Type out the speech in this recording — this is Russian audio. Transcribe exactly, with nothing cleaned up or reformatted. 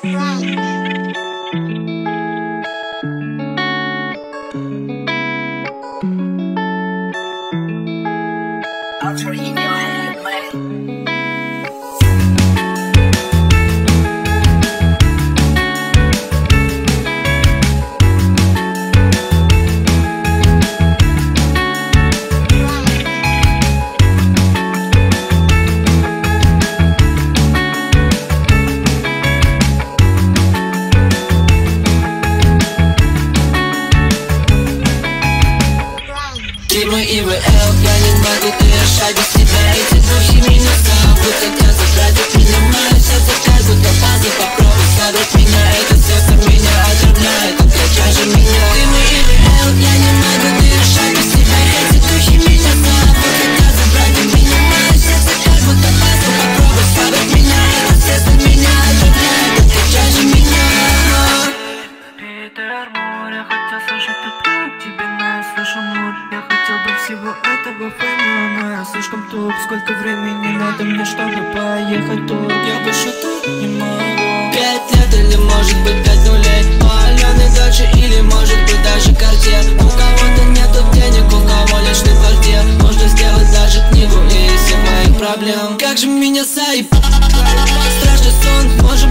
Ultra in your head, man. Ты мой и ви эл, я не могу дышать без тебя. Эти духи меня зовут, хотят забрать от меня мое сердце, как будто базы. Попробуй собрать меня, это сердце меня отравляет. Отключай же меня. Ты мой и ви эл, я не могу дышать без тебя. Эти духи меня зовут, хотят забрать от меня мое сердце, как будто базы. Попробуй собрать меня, это сердце меня отравляет. Отключай же меня. Питер Мур, я хотел слышать только тебя, но я слышу мур. Я хотел бы всего этого фэма, но я слишком туп. Сколько времени надо мне, чтобы поехать тур? Я больше тут не могу. Пять лет или может быть пять нулей. У Алены дольше или может быть даже Cartier. У кого-то нету денег, у кого личный квартир. Можно сделать даже книгу и из всех моих проблем. Как же меня заебал страшный сон, может